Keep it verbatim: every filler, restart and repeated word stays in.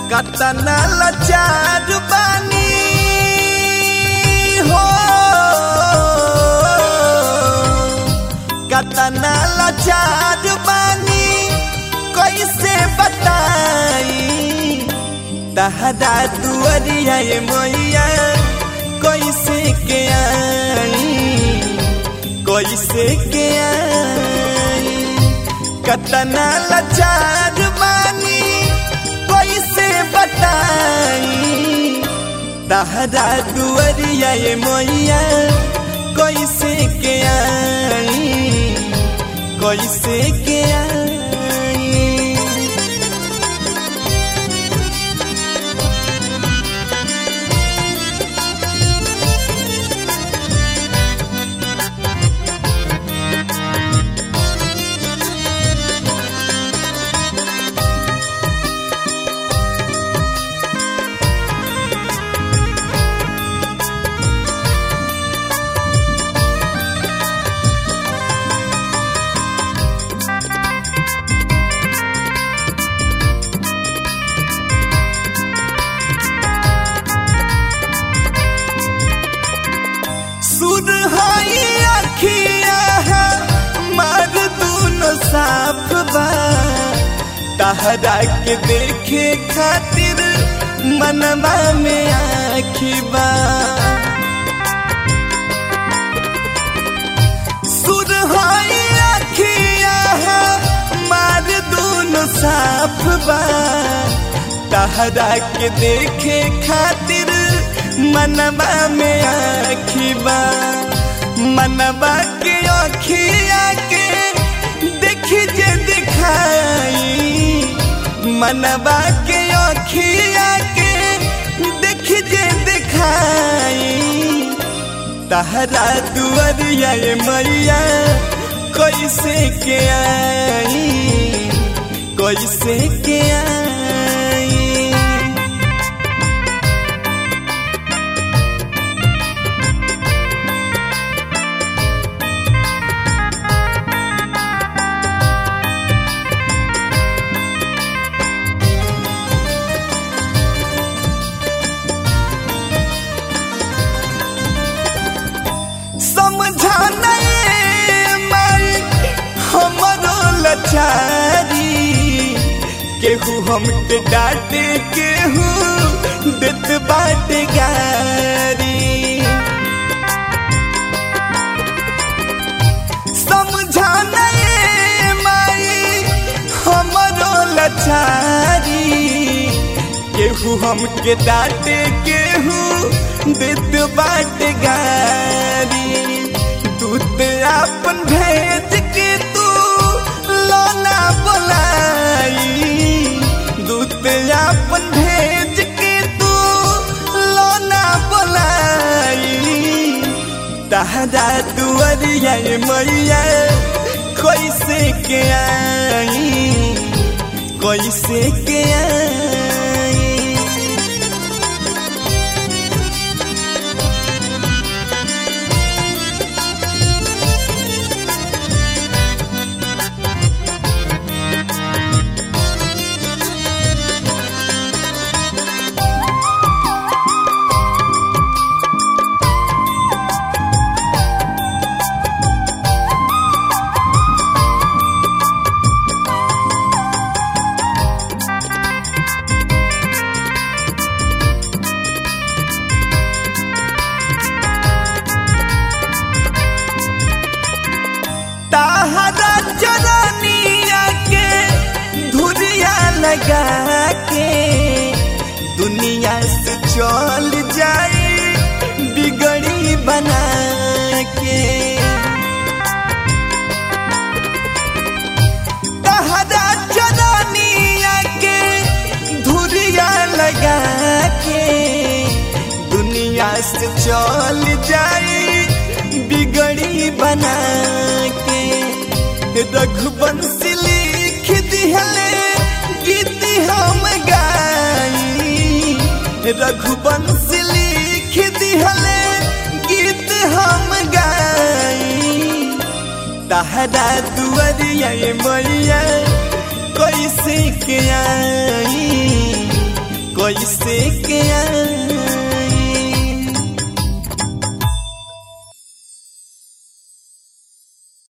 कतना लाचार बानी हो, कतना लाचार बानी कैसे बताई। तहरा दुआरिया मैया कैसे के आई, कैसे के आई। कतना लाचार बानी कैसे बताई। तहरा दुआरिया मैया कैसे के आई, कैसे के आई। साफ बा तहरा के देखे खातिर मनवा में आँखी बा। सुर होई आँखिया मार दोनों साफ बा तहरा के देखे खातिर मनवा में आँखी बा। मनवा के आँखिया के जे दिखाई, मनवा के आँखिया के देख जे दिखाई। तहरा दुआरिया मैया कैसे के आई, कैसे के आई। केहू हमके डांटे केहू देत बाटे गारी। समझाना माई हमरो लाचारी। केहू हमके डांटे केहू देत बाटे गारी। दूत अपन भेज के तू लोना बोलाई, दूत अपन भेज के तू लोना बोलाई। तहरा दुआरिया मैया कैसे के आई, कैसे के आई। लगा के दुनिया से चल जाए बिगड़ी बना के। तहरा चरनिया के धुरिया लगा के दुनिया से चल जाए बिगड़ी बना के। रघुवंशी लिख दिहले गीत हम गाई, रघुवंशी लिख दिहले गीत हम गाई। तहरा दुआरिया मैया कैसे के आई, कैसे के आई